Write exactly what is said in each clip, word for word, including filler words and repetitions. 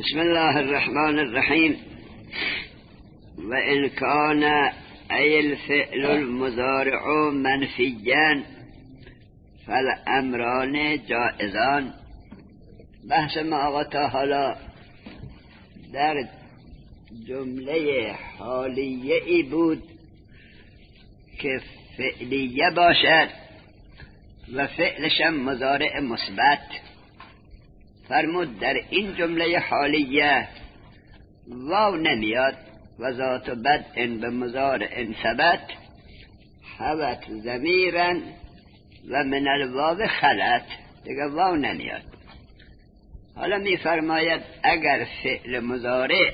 بسم الله الرحمن الرحيم. وإن كان أي الفعل المضارع منفيا فالأمران جائزان. بحث ما آقا حالا در جمله حالیه ای بود که فعلیه باشد و فعلش مضارع مثبت. فرمود در این جمله حالیه واو نمیاد و ذات بدء به مضارع ثبت حوت ضمیرا و من الواو خلت، دیگه واو نمیاد. حالا می فرماید اگر فعل مضارع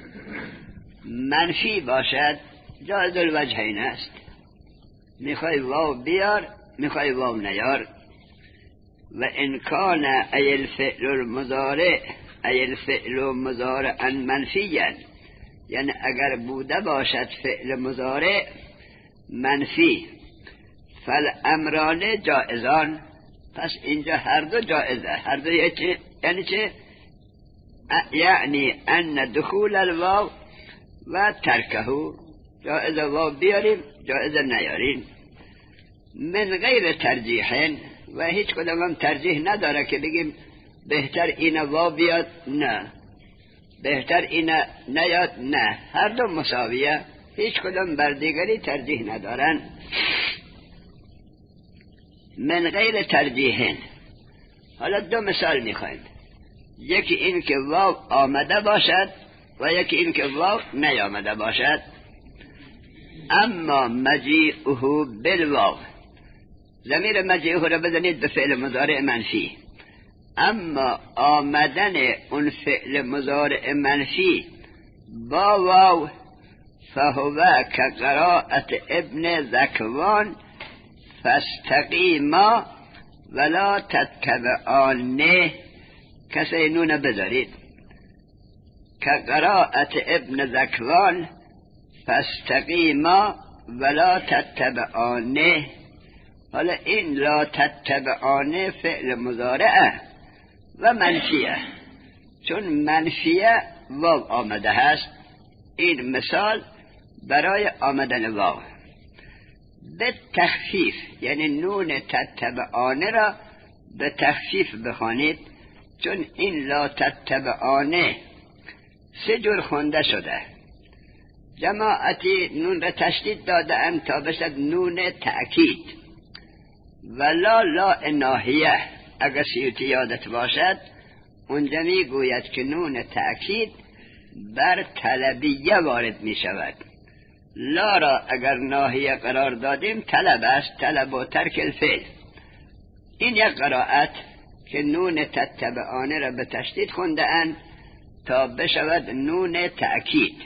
منفی باشد جایز الوجهین است، میخوای واو بیار میخوای واو نیار. و ان کان ای الفعل المضارع ای الفعل مضارعا منفیا، یعنی اگر بوده باشد فعل مضارع منفی فالامران جائزان، پس اینجا هر دو جائزه. هر دو یعنی چه؟ یعنی ان دخول الواو و ترکه، جائزه واو بیاریم جائزه نیاریم. من غیر ترجیحین، و هیچ کدام هم ترجیح نداره که بگیم بهتر این واو بیاد، نه بهتر این نیاد، نه، هر دو مساویه، هیچ کدام بر دیگری ترجیح ندارن. من غیر ترجیحین. حالا دو مثال میخوایم، یکی این که واو آمده باشد و یکی این که واو نیامده باشد. اما مجیئه بالواو، ضمیر مجیئه را بزنید به فعل مضارع منفی. اما آمدن اون فعل مضارع منفی با واو فهو كقراءة ابن ذکوان فاستقیما ولا تتبعانه. کسی نون بذارید، كقراءة ابن ذکوان فاستقیما ولا تتبعانه. حالا این لا تتبعانه فعل مضارعه و منفیه، چون منفیه واو آمده هست. این مثال برای آمدن واو به تخفیف، یعنی نون تتبعانه را به تخفیف بخوانید، چون این لا تتبعانه سه جور خونده شده. جماعتی نون را تشدید داده اند تا بشد نون تأکید. ولا لا ناهیه، اگر سیوتی یادت باشد اونجا می گوید که نون تأکید بر طلبیه وارد می شود. لا را اگر ناهیه قرار دادیم طلب است، طلب و ترک الفعل. این یک قرائت که نون تتبعانه را به تشدید خونده اند تا بشود نون تأکید.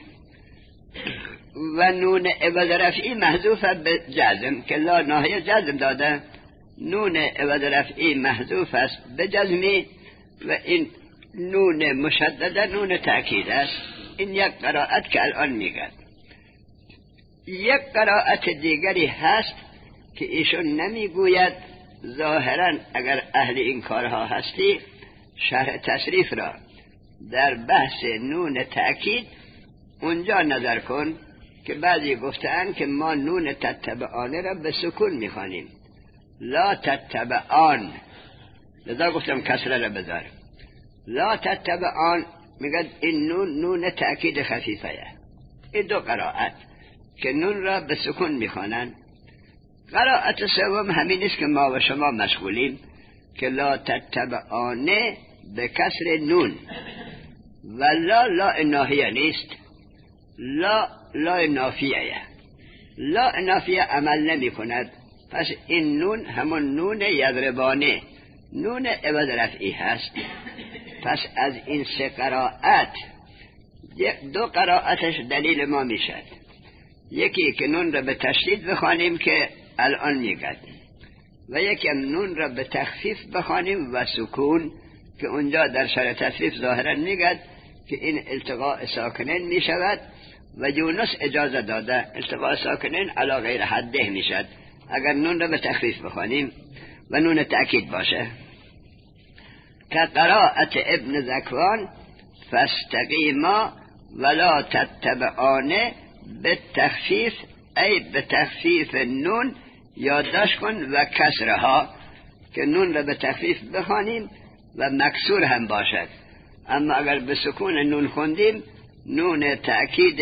و نون عوض رفعی محذوف به جزم، که لا ناهیه جزم داده، نون عوض رفعی محذوف است به جزمی و این نون مشدده نون تأکید است. این یک قرائت که الان میگه. یک قرائت دیگری هست که ایشون نمیگوید، ظاهرا اگر اهل این کارها هستی شرح تصریف را در بحث نون تأکید اونجا نظر کن، که بعضی گفتن که ما نون تتبعانه را به سکون میخوانیم، لا تتبعان، لذا گفتم کسره را بذار. لا تتبعان میگه این نون نون تأکید خفیفه. این دو قرائت که نون را به سکون میخوانند. قرائت سوم همین است که ما و شما مشغولیم، که لا تتبعانه به کسر نون. و لا لا ناهیه نیست، لا لا نافیه. لا نافیه عمل نمی کند، پس این نون همون نون یضربانه، نون عوض رفعی هست. پس از این سه قرائت دو قرائتش دلیل ما میشد. یکی که نون را به تشدید بخوانیم که الان میگد، و یکی نون را به تخفیف بخوانیم و سکون که اونجا در شرح تصریف ظاهرا میگد که این التقاء ساکنین میشود و یونس اجازه داده التقاء ساکنین علی غیر حده میشد اگر نون را به تخفیف بخوانیم و نون تأکید باشه. که قرائت ابن ذکوان فاستقیما ولا تتبعان بالتخفیف ای به تخفیف نون یادداشت کن و کسرها، که نون را به تخفیف بخوانیم و مکسور هم باشد. اما اگر به سکون نون خوندیم نون تأکید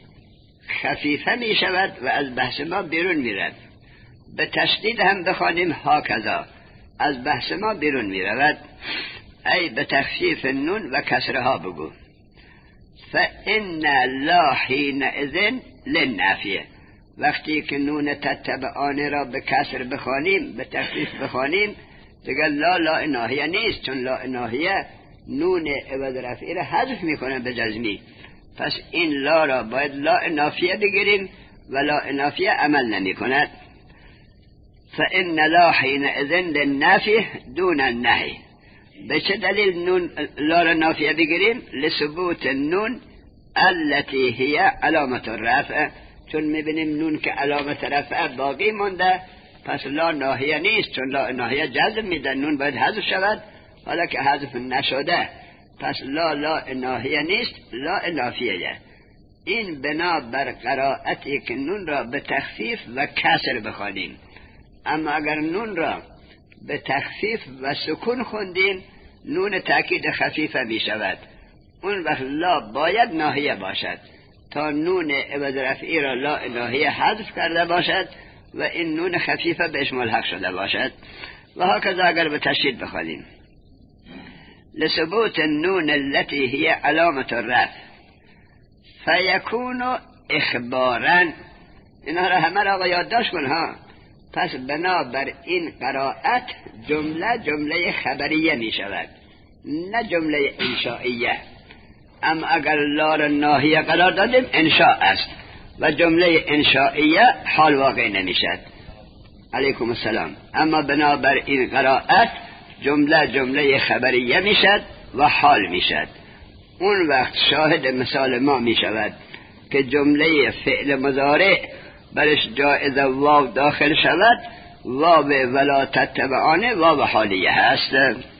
خفیفه می شود و از بحث ما بیرون می رود. به تشدید هم بخوانیم هاکذا از بحث ما بیرون می رود. ای به تخفیف نون و کسرها بگو. فإن لا حینئذ للنافیه، وقتی که نون تتبعان را به کسر بخوانیم به تخفیف بخوانیم دیگر لا لا ناهیه نیست، چون لا ناهیه نون عوض رفعی را حذف میکنه به جزمی. پس این لا را باید لا نافیه بگیریم و لا نافیه عمل نمی کند. فإن لا حینئذ للنافیه دون النهی. به چه دلیل نون لا را نافیه بگیریم؟ لثبوت نون التي هي علامت الرفع، چون میبینیم نون که علامت رفع باقی مونده پس لا ناهیه نیست، چون لا ناهیه جزم میده نون باید حذف شود، حالا که حذف نشده پس لا لا ناهیه نیست، لا نافیه. این بنا بر قرائتی که نون را به تخفیف و کسر بخوانیم. اما اگر نون را به تخفیف و سکون خوندیم نون تأکید خفیفه می شود، اون وقت لا باید ناهیه باشد تا نون عوض رفعی را لا ناهیه حذف کرده باشد و این نون خفیفه بهش ملحق شده باشد. و هكذا اگر به تشدید بخوانیم لثبوت النون التي هي علامة الرفع فيكون اخبارا. اینها را همه را یادداشت کن ها. پس بنابر این قرائت جمله جمله خبریه می شود نه جمله انشائیه. اما اگر لا را ناهیه قرار دادیم انشاء است و جمله انشائیه حال واقع نمیشد. علیکم السلام. اما بنابر این قرائت جمله جمله خبریه میشد و حال میشد. اون وقت شاهد مثال ما می شود که جمله فعل مضارع برش جایز واو داخل شود، واو ولا تتبعانه واو حالیه هست.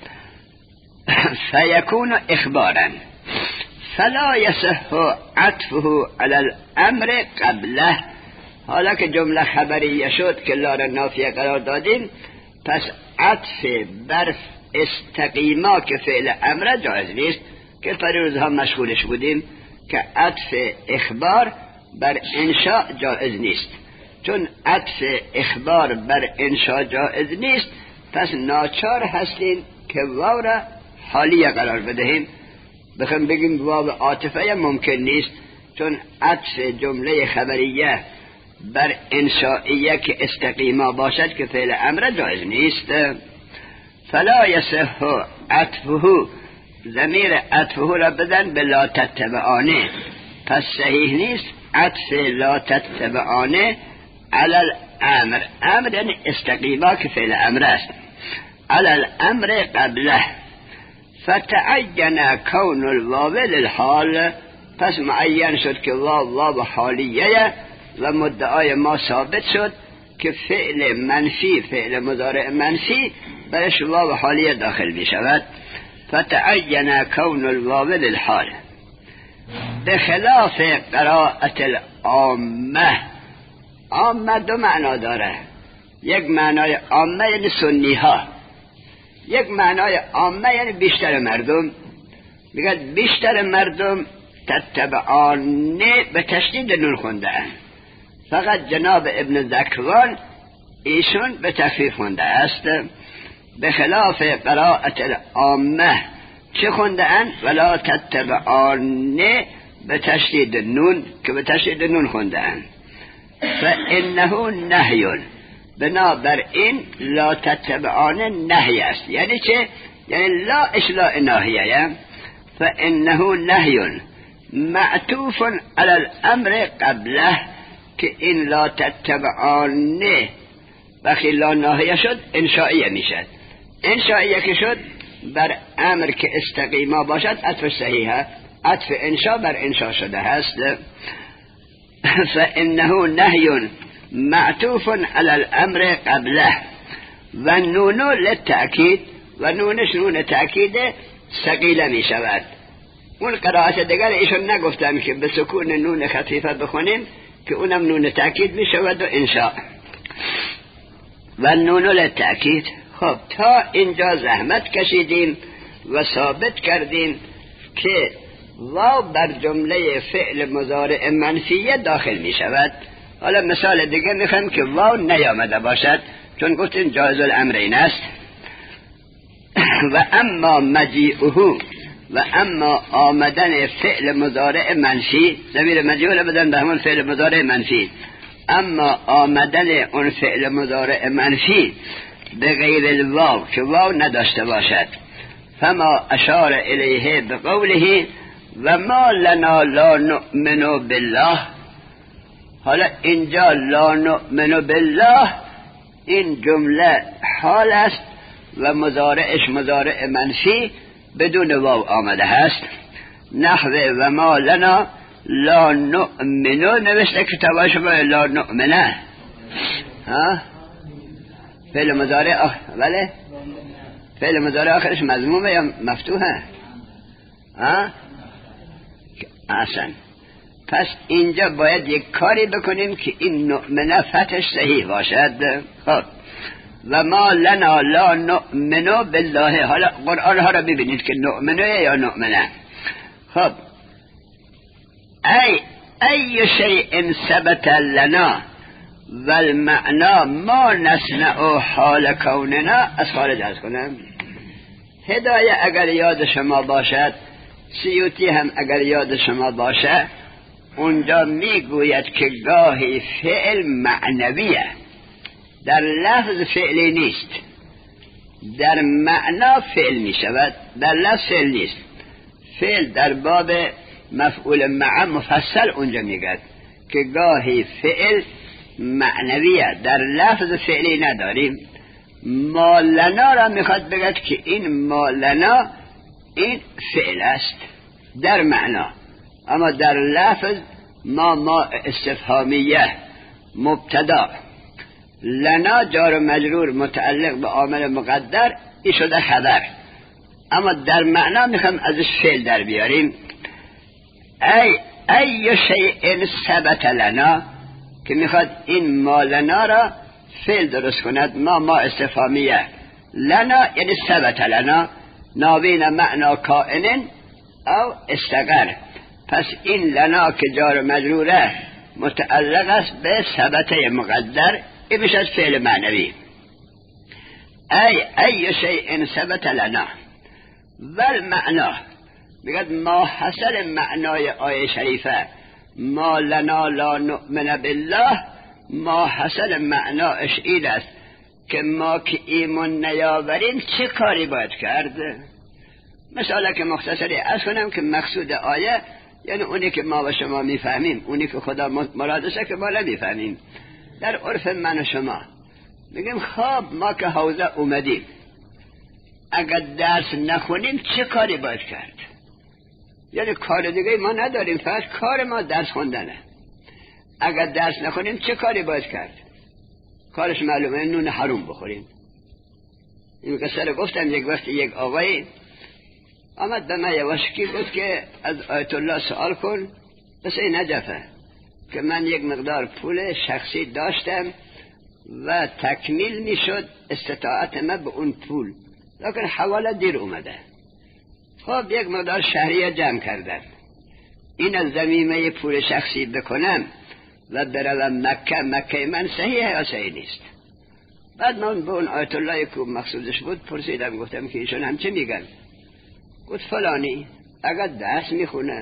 فیکون اخبارا فلا یصح عطفه علی الامر قبله. حالا که جمله خبریه شد که لا را نافیه قرار دادیم پس عطف بر استقیما که فعل امر جایز نیست، که پریروزها مشغولش بودیم که عطف اخبار بر انشاء جایز نیست. چون عطف اخبار بر انشاء جایز نیست پس ناچار هستیم که واو را حالیه قرار بدهیم. بخوام بگیم واو عاطفه ممکن نیست، چون عطف جمله خبریه بر انشائیه که استقیما باشد که فعل امر جایز نیست. فلا یصح عطفه، ضمیر عطفه را بدن به لا تتبعانه، پس صحیح نیست عطف لا تتبعانه علی الامر. امر یعنی استقیما که فعل امر است. علی الامر قبله فتعین کون الواو للحال، پس معین شد که واو واو حالیه و مدعای ما ثابت شد که فعل منفی فعل مضارع منفی برش واو حالیه داخل می شود. فتعین کون الواو للحال بخلاف قراءت العامه. عامه دو معنا داره، یک معنای عامه یعنی سنی ها، یک معنای عامه یعنی بیشتر مردم. میگه بیشتر مردم تتبعانه به تشدید نون خونده اند، فقط جناب ابن ذکوان ایشون به تخفیف خونده است. به خلاف قراءت العامه چه خونده اند؟ ولا تتبعانه به تشدید نون، که به تشدید نون خونده اند. فانه نهی، بنابر این لا تتبعانه نهی است. یعنی چه؟ یعنی لا اشلاء ناهیه. فانه نهی معطوف علی الامر قبله، که این لا تتبعانه وقتی لا ناهیه شد انشائیه میشد. انشائیه که شد بر امر که استقیما باشد عطف صحیحه، عطف انشا بر انشا شده هست. فانه نهی معطوف علی الامر قبله و نونو للتأکید، و نونش نون تأکید ثقیله می شود. اون قرائت دیگر ایشون نگفتن که به سکون نون خفیفه بخونیم که اونم نون تأکید می شود و انشاء و نون للتأکید. خب تا اینجا زحمت کشیدیم و ثابت کردیم که واو بر جمله فعل مضارع منفیه داخل می شود. حالا مثال دیگه میخوام که واو نیامده باشد، چون گفتیم جایز الامرین است. و اما مجیئه و اما آمدن فعل مضارع منفی، ضمیر مجهول بدن به همون فعل مضارع منفی، اما آمدن اون فعل مضارع منفی به غیر الواو که واو نداشته باشد، فما اشار الیه بقوله و ما لنا لا نؤمن بالله. حالا اینجا لا نؤمن بالله این جمله حال است و مضارعش مضارع منفی بدون واو آمده هست. نحوه و ما لنا لا نؤمن نوشته کتاباش با لا نؤمنه، ها فعل مضارع آخ... بله فعل مضارع آخرش مضمومه یا مفتوحه؟ ها احسن. پس اینجا باید یک کاری بکنیم که این نؤمنه فتحش صحیح باشد. خب و ما لنا لا نؤمن بالله. حالا قرآن ها را ببینید که نؤمنه یا نؤمنه. خب ای ای شیء ثبت لنا والمعنى ما نصنع حال کوننا. از خارج از کنم هدایه اگر یاد شما باشد، سیوطی هم اگر یاد شما باشه، اونجا میگوید که گاهی فعل معنویه، در لفظ فعلی نیست، در معنا فعل می شود، در لفظ فعل نیست. فعل در باب مفعول مع مفصل اونجا میگد که گاهی فعل معنویه، در لفظ فعلی نداریم. ما لنا را میخواد بگد که این ما لنا این فعل است در معنا، اما در لفظ ما ما استفهامیه مبتدا، لنا جار و مجرور متعلق به عامل مقدر، این شده خبر، اما در معنا میخوام ازش فعل در بیاریم. ای ای شیء ثبت لنا که میخواد این ما لنا را فعل درست کند. ما ما استفهامیه، لنا یعنی ثبت لنا، ناوین معنا کائن او استقر. پس این لنا که جار و مجروره متعلق است به ثبته مقدر، این میشه فعل معنوی. ای ای شیء ثبت لنا والمعنا میگد ما حصل معنای آیه شریفه ما لنا لا نؤمن بالله، ما حصل معناش این است که ما که ایمان نیاوریم چه کاری باید کرد. مثلا که مختصری از کنم که مقصود آیه یعنی اونی که ما و شما میفهمیم، اونی که خدا مرادشه که ما نمیفهمیم. در عرف من و شما میگیم خب ما که حوزه اومدیم، اگر درس نخونیم چه کاری باید کرد؟ یعنی کار دیگه ما نداریم، فقط کار ما درس خوندنه. اگر درس نخونیم چه کاری باید کرد؟ کارش معلومه نون حروم بخوریم. این قصه رو گفتم یک وقت یک آقایی آمد به من یواشکی گفت که از آیت الله سوال کن، بس این نجفه که من یک مقدار پول شخصی داشتم و تکمیل می شد استطاعت من به اون پول، لیکن حواله دیر اومده. خب یک مقدار شهریه جمع کردم، این از زمینه پول شخصی بکنم و بروم مکه، مکه من صحیحه یا صحیح نیست؟ بعد من به اون آیت الله که مقصودش بود پرسیدم، گفتم که ایشون هم چه میگن؟ گفت فلانی اگر درس میخونه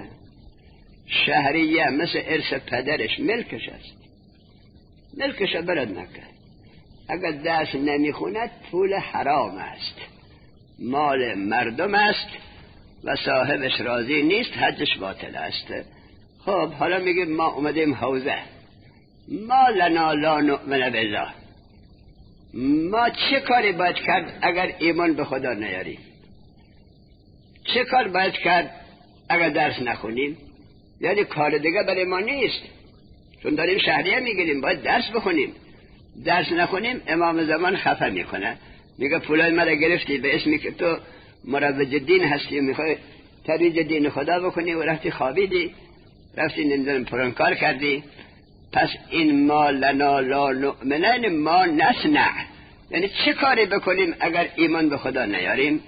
شهریه مثل ارث پدرش ملکش است، ملکش برد مکه. اگر درس نمیخوند پول حرام است، مال مردم است و صاحبش راضی نیست، حجش باطل است. خب حالا میگیم ما اومدیم حوزه، ما لنا لا نؤمن بالله، ما چه کاری باید کرد اگر ایمان به خدا نیاریم؟ چه کار باید کرد اگر درس نخونیم؟ یعنی کار دیگه برای ما نیست، چون داریم شهریه میگیریم باید درس بخونیم. درس نخونیم امام زمان خفه میکنه، میگه پولای مرا گرفتی به اسمی که تو مروج دین هستی و میخوای ترویج دین خدا بکنی و رفتی خوابیدی، رفتی نمیدونم پران کار کردی. پس این ما لنا لا نؤمنن ما نصنع، یعنی چه کاری بکنیم اگر ایمان به خدا نیاریم؟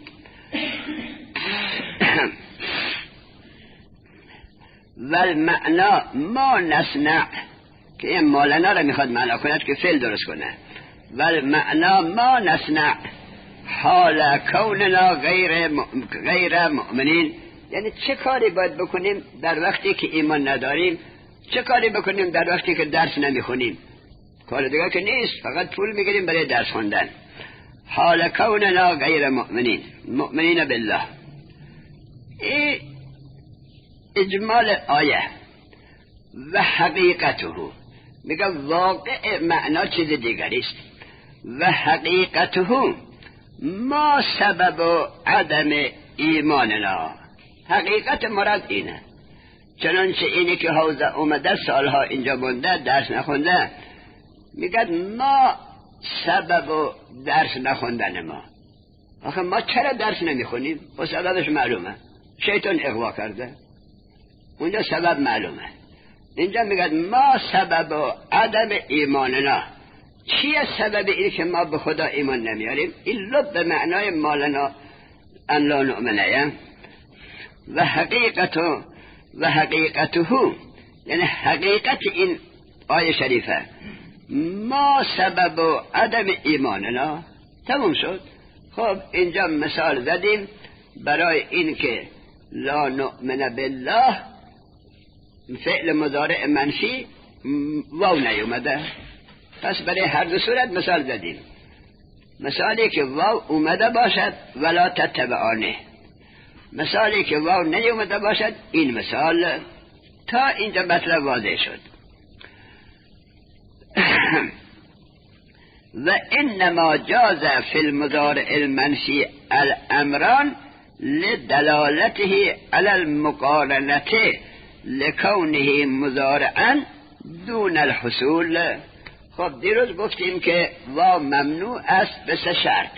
والمعنا ما نصنع، که این ما لنا را میخواد معنا کند که فعل درست کنه. والمعنا ما نصنع حال کوننا غیر غیر مؤمنین، یعنی چه کاری باید بکنیم در وقتی که ایمان نداریم، چه کاری بکنیم در وقتی که درس نمیخونیم. کار دیگه که نیست، فقط پول میگیریم برای درس خوندن. حال کوننا غیر مؤمنین مؤمنین بالله. این اجمال آیه. و حقیقته، میگه واقع معنا چیز دیگری است. و حقیقته ما سبب عدم ایماننا، حقیقت مراد اینه. چنانچه اینی که حوزه اومده سالها اینجا مونده درس نخونده، میگه ما سبب درس نخوندن ما. آخه ما چرا درس نمیخونیم؟ و سببش معلومه، شیطان اغوا کرده، اونجا سبب معلومه. اینجا میگه ما سبب عدم ایماننا، چیه سبب این که ما به خدا ایمان نمیاریم؟ این لب به معنای مالنا ان لا نؤمنه. و حقیقته و حقیقته، یعنی حقیقت این آیه شریفه ما سبب عدم ایماننا. تموم شد. خب اینجا مثال زدیم برای این که لا نؤمن بالله فعل مضارع منفی واو نیومده، پس برای هر دو صورت مثال زدیم. مثالی که واو اومده باشد ولا تتبعانه، مثالی که واو نیومده باشد این مثال. تا اینجا مطلب واضح شد. و انما جاز فی المضارع المنفی الامران لدلالته على المقارنه لکونه مضارعا دون الحصول. خب دیروز گفتیم که واو ممنوع است به سه شرط.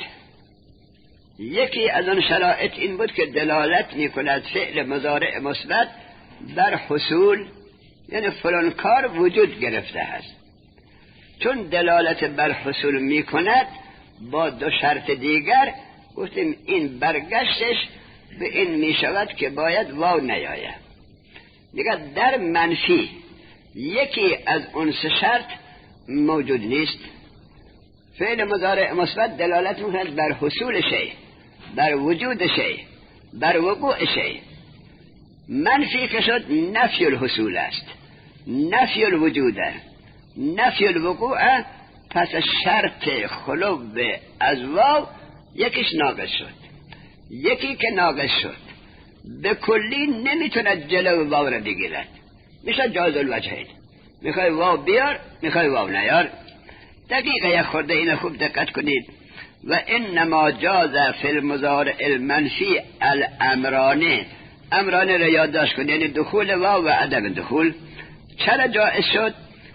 یکی از اون شرایط این بود که دلالت می کند فعل مضارع مثبت بر حصول، یعنی فلان کار وجود گرفته است. چون دلالت بر حصول می کند با دو شرط دیگر گفتیم این برگشتش به این می شود که باید واو نیاید. دیگر در منفی یکی از اون سه شرط موجود نیست. فعل مضارع مثبت دلالت می کند بر حصول شیء، بر وجود شیء، بر وقوع شیء. منفی که شد نفی الحصول است، نفی الوجود، نفی الوقوع. پس شرط خلو از واو یکیش ناقص شد. یکی که ناقص شد به کلی نمیتونه جلو واو را بگیرد، میشه جاز الوجهین. میخوای واو بیار، میخوای واو نیار. دقیقه یک خورده این خوب دقت کنید. و انما جاز فی المضارع المنفی الامرانه، امرانه را یادداشت کنید، یعنی دخول واو و عدم دخول. چرا جایز شد؟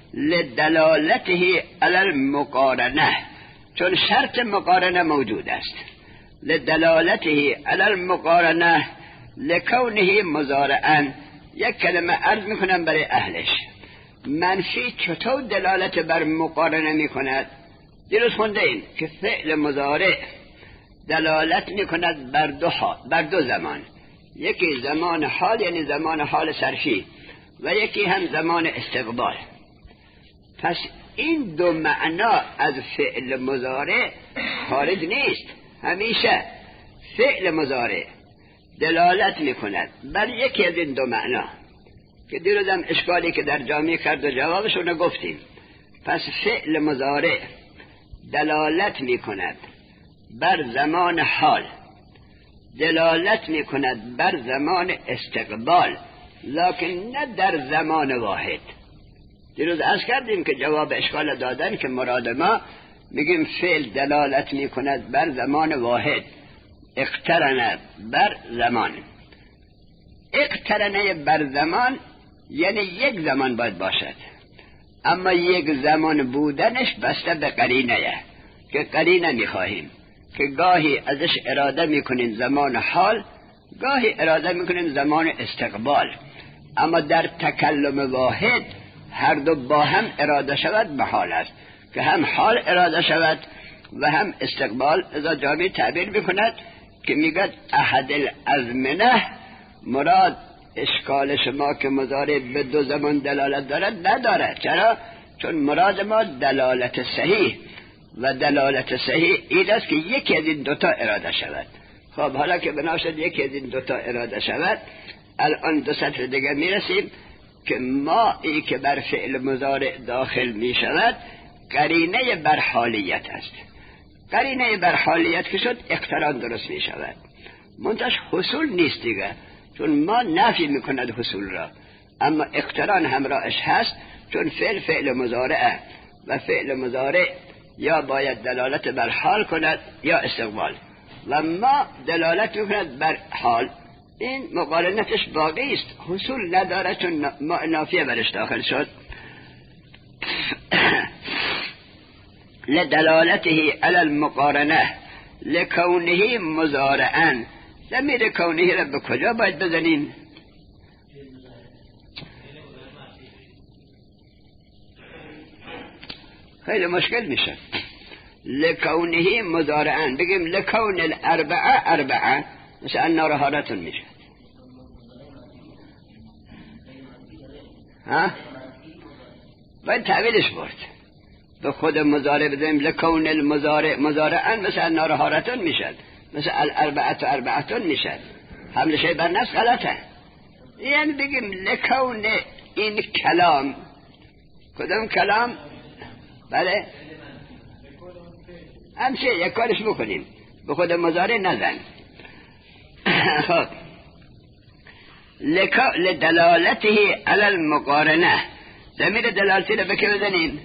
لدلالته علی المقارنه، چون شرط مقارنه موجود است. لدلالته علی المقارنه لکونه مضارعا. یک کلمه عرض میکنم برای اهلش. منفی چطور دلالت بر مقارنه میکند؟ دیروز خونده این که فعل مضارع دلالت میکند بر دو حال، بر دو زمان. یکی زمان حال، یعنی زمان حال صرفی، و یکی هم زمان استقبال. پس این دو معنا از فعل مضارع خارج نیست. همیشه فعل مضارع دلالت میکند بر یکی از این دو معنا که دیروز هم اشکالی که در جامعه کرد و جوابش رو گفتیم. پس فعل مضارع دلالت میکند بر زمان حال، دلالت میکند بر زمان استقبال، لکن نه در زمان واحد. دیروز عرض کردیم که جواب اشکال دادن که مراد ما میگیم فعل دلالت میکند بر زمان واحد، اقترنه بر زمان. اقترنه بر زمان یعنی یک زمان باید باشد، اما یک زمان بودنش بسته به قرینه، که قرینه میخواهیم که گاهی ازش اراده میکنین زمان حال، گاهی اراده میکنیم زمان استقبال، اما در تکلم واحد هر دو با هم اراده شود محال است که هم حال اراده شود و هم استقبال. اذا جامی تعبیر میکند که میگد احد الازمنه، مراد اشکال شما که مضارع به دو زمان دلالت دارد ندارد. چرا؟ چون مراد ما دلالت صحیح و دلالت صحیح این است که یکی از این دوتا اراده شود. خب حالا که بنا شد یکی از این دوتا اراده شود، الان دو سطر دیگه میرسیم که ما ای که بر فعل مضارع داخل میشود قرینه بر حالیت است. قرینه بر حالیت که شد اقتران درست میشود، منتش حصول نیست دیگه، چون ما نفی میکند حصول را، اما اقتران همراهش هست، چون فعل فعل مضارعه و فعل مضارع یا باید دلالت بر حال کند یا استقبال، و ما دلالت میکند بر حال. این مقارنتش باقی است، حصول نداره چون ما نافیه برش داخل شد. لدلالته علی المقارنه لکونه مضارعا. ضمیر کونه را به کجا باید بزنیم؟ خیلی مشکل میشه. لکونه مضارعا بگیم لکون الاربعه اربعه، مثل نارهارتون میشه. ها؟ باید تعویلش برد، به خود مضارع بزنیم لکون المضارع مضارعا، مثل نارهارتون میشد، مثل الاربعه اربعتون میشد. حمل شی بر نفس غلطه. یعنی بگیم لکون این کلام. کدام کلام؟ بله همچه یک کارش بکنیم، به خود مضارع نزن. خب لدلالته علی المقارنه، ضمیر دلالتی رو بکه بزنیم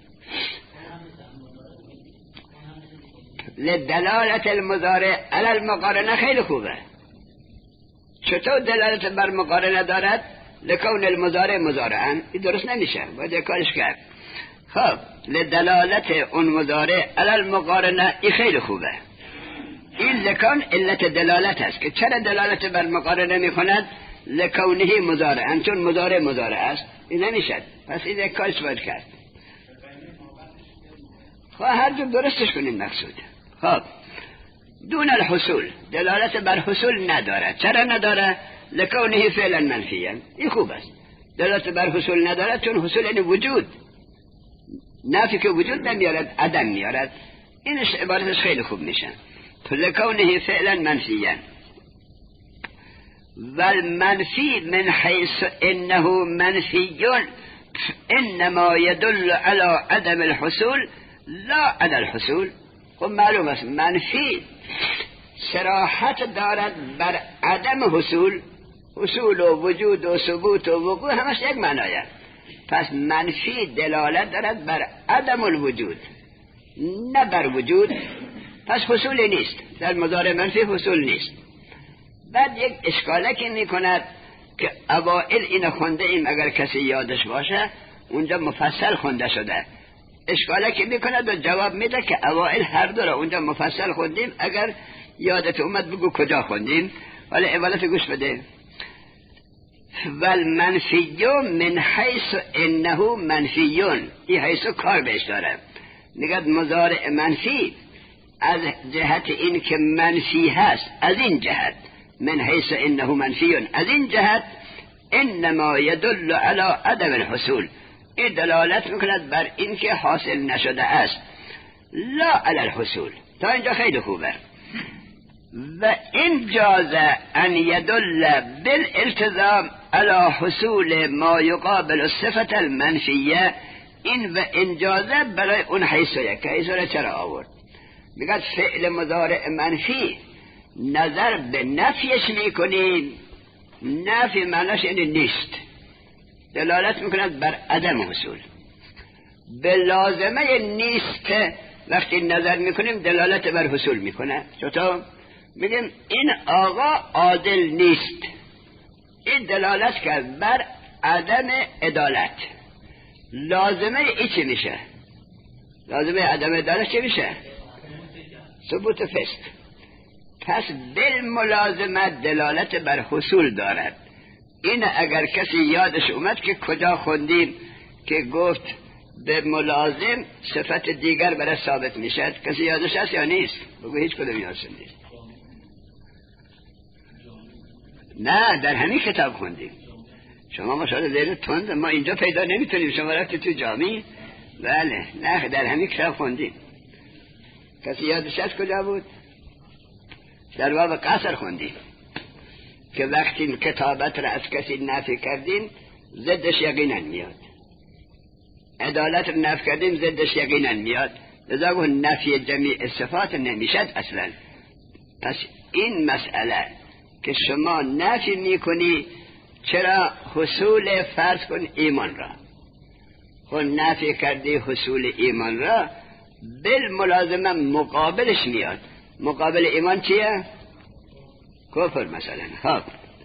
لدلالت المضارع علی المقارنه. خیلی خوبه. چطور دلالت بر مقارنه دارد؟ لکون المضارع مضارعا، این درست نمیشه، باید یک کارش کرد. خب لدلالت اون مضارع علی المقارنه، این خیلی خوبه. این لکان علت دلالت است که چرا دلالت بر مقارنه میکند؟ لکونه مضارعا، چون مضارع مضارع است، این نمیشد. پس این یک کارش باید کرد. خب هر جور درستش کنیم مقصود. خب دون الحصول، دلالت بر حصول نداره. چرا نداره؟ لکونه فعلا منفیا. این خوب است. دلالت بر حصول نداره چون حصول یعنی وجود، نفی که وجود نمیارد عدم میارد. اینش عبارتش خیلی خوب میشه. لکونه فعلا منفیا. والمنفی من حیث انه منفی انما يدل على عدم الحصول لا على الحصول. خب معلوم است منفی صراحت دارد بر عدم حصول. حصول و وجود و ثبوت و وقوع همش یک معنایه. پس منفی دلالت دارد بر عدم الوجود نه بر وجود، پس حصول نیست. در مضارع منفی حصول نیست. بعد یک اشکالکی میکند که اوائل این خونده ایم، اگر کسی یادش باشه اونجا مفصل خونده شده. اشکالکی میکند و جواب میده که اوائل هر دو را اونجا مفصل خوندیم، اگر یادت اومد بگو کجا خوندیم. ولی عبارت گوش بده. والمنفی من حیث انه منفیون، این حیث کار بهش داره. میگد مضارع منفی از جهت این که منفی هست، از این جهت من حیث انه منفیون، از این جهت انما يدل على عدم الحصول، این دلالت میکند بر این که حاصل نشده است، لا علی الحصول. تا اینجا خیلی خوبه. و این جاز ان يدل بالالتزام على حصول ما يقابل الصفة المنفیه، این و انجازه برای اون حیثیه که حیثیه چرا آورد؟ میگه فعل مضارع منفی نظر به نفیش میکنیم. نفی معناش یعنی نیست، دلالت میکند بر عدم حصول. به لازمه نیست وقتی نظر میکنیم دلالت بر حصول میکنه. چطور؟ میگیم این آقا عادل نیست، این دلالت کرد بر عدم عدالت. لازمه ای چی میشه؟ لازمه عدم عدالت چی میشه؟ ثبوت فسق. پس بالملازمت دلالت بر حصول دارد. این اگر کسی یادش اومد که کجا خوندیم که گفت به ملازم صفت دیگر برای ثابت میشد، کسی یادش هست یا نیست؟ بگو هیچ کدوم یادش نیست. نه در همین کتاب خوندیم. شما ماشاءالله ذهن تند، ما اینجا پیدا نمیتونیم. شما رفتی تو جامعه؟ بله نه در همین کتاب خوندیم. کسی یادش هست کجا بود؟ در باب قصر خوندیم که وقتی کتابت را از کسی نفی کردیم ضدش یقینا میاد، عدالت را نفی کردیم ضدش یقینا میاد، لذا گفت نفی جمیع صفات نمیشد اصلا. پس این مسئله که شما نفی میکنی، چرا حصول فرض کن ایمان را خود نفی کردی، حصول ایمان را بالملازمه مقابلش میاد. مقابل ایمان چیه؟ کفر مثلا. خب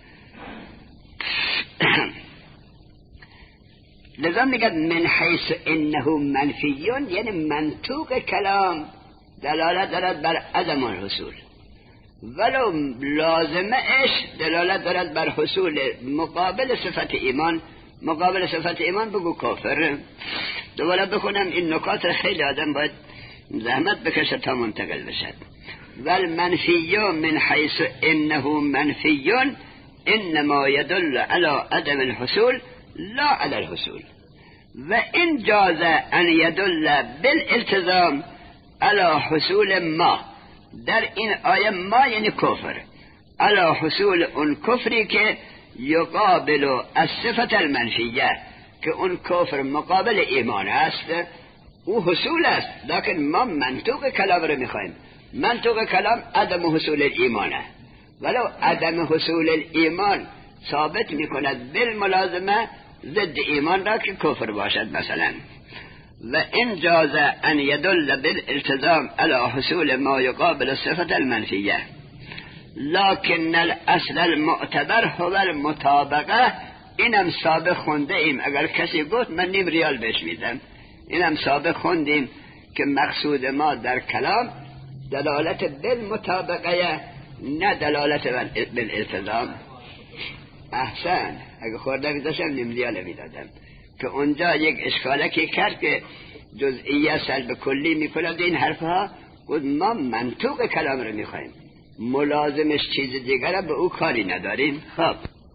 لذا میگه من حیث انه منفیون، یعنی منطوق کلام دلالت دارد بر عدم الحصول، ولو لازمه اش دلالت دارد بر حصول. مقابل صفت ایمان، مقابل صفت ایمان بگو کافر. دوباره بخونم این نکات، خیلی آدم باید زحمت بکشه تا منتقل بشد. والمنفی من حیث انه منفی انما يدل على عدم الحصول لا على الحصول، و ان جاز ان يدل بالالتزام على حصول ما. در این آیه ما یعنی کفر، على حصول اون کفری که یقابل الصفت المنفیه، که اون کفر مقابل ایمان است، او حصول است. لیکن ما منطوق کلام رو میخوایم. منطوق کلام عدم حصول ایمانه، ولو عدم حصول الایمان ثابت میکند بالملازمه ضد ایمان را که کفر باشد مثلا. و ان جاز ان يدل بالالتزام على حصول ما يقابل الصفة المنفية، لكن الاصل المعتبر هو المطابقه. اینم سابق خونده ایم. اگر کسی گفت من نیم ریال بهش میدم، اینم سابق خوندیم که مقصود ما در کلام دلالت بالمطابقه، نه دلالت بالالتزام. احسن، اگه خورده میداشم نیم ریال میدادم. که اونجا یک اشکالکی کرد که جزئیه سلب کلی میکند این حرفها. گفت ما منطوق کلام رو میخوایم، ملازمش چیز دیگر به او کاری نداریم. خب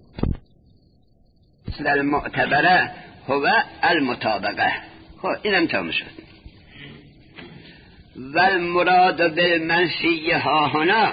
اصل المعتبره هو المطابقه. خب اینم تمام شد. والمراد بالمنفی ها هنا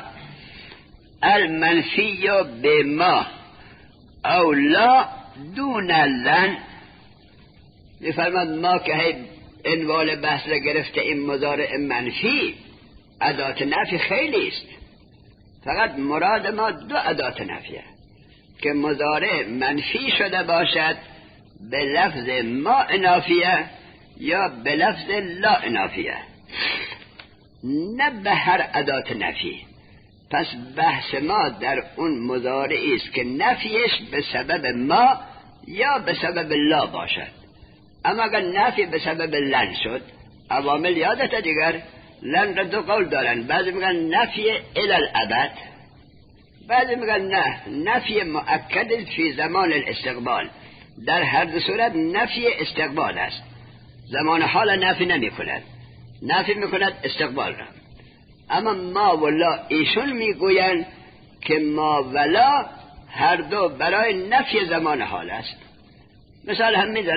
المنفی بما او لا دون لن. میفرماد ما که عنوان بحث را گرفته این مضارع منفی، ادات نفی خیلی است، فقط مراد ما دو ادات نفیه که مضارع منفی شده باشد به لفظ ما نافیه یا به لفظ لا نافیه، نه به هر ادات نفی. پس بحث ما در اون مضارعی است که نفیش به سبب ما یا به سبب لا باشد. اما اگر نفی به سبب لن شد، عوامل یادت دیگر، لن را دو قول دارن، بعضی میگن نفی الی الابد، بعضی میگن نه نفی مؤکد فی زمان الاستقبال. در هر دو صورت نفی استقبال است. زمان حال نفی نمی کند، نفی می کند استقبال را. اما ما و لا ایشون میگوین که ما و لا هر دو برای نفی زمان حال است. مثال هم میزن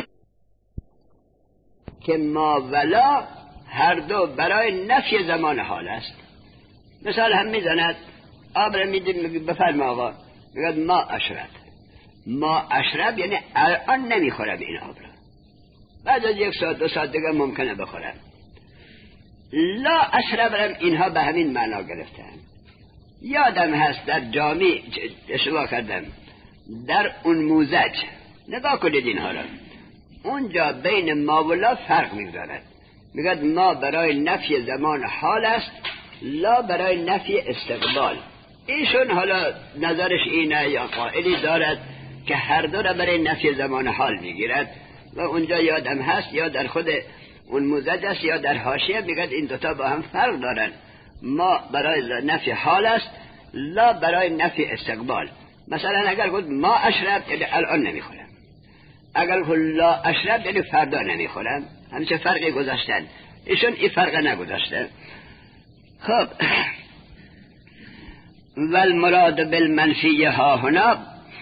که ما و لا هر دو برای نفی زمان حال است. مثال هم میزند، آب را میدیم بفرما آقا، میگد ما اشرب. ما اشرب یعنی الان نمیخورم این آب را، بعد از یک ساعت دو ساعت دیگه ممکنه بخورم. لا اشرب رم اینها به همین معنا گرفتن. یادم هست در جامع اشتباه کردم، در اون موزج نگاه کنید اینها را، اونجا بین ما و لا فرق میگذارد. میگد ما برای نفی زمان حال است، لا برای نفی استقبال. ایشون حالا نظرش اینه یا قائلی دارد که هر دو را برای نفی زمان حال میگیرد. و اونجا یادم هست یا در خود اون موزج است یا در حاشیه میگد این دوتا با هم فرق دارن. ما برای نفی حال است، لا برای نفی استقبال. مثلا اگر گفت ما اشرب یعنی الان نمیخورم، اگر گفت لا اشرب یعنی فردا نمیخورم. همچه فرقی گذاشتن، ایشون این فرق نگذاشتن. خب والمراد بالمنفی ها هنا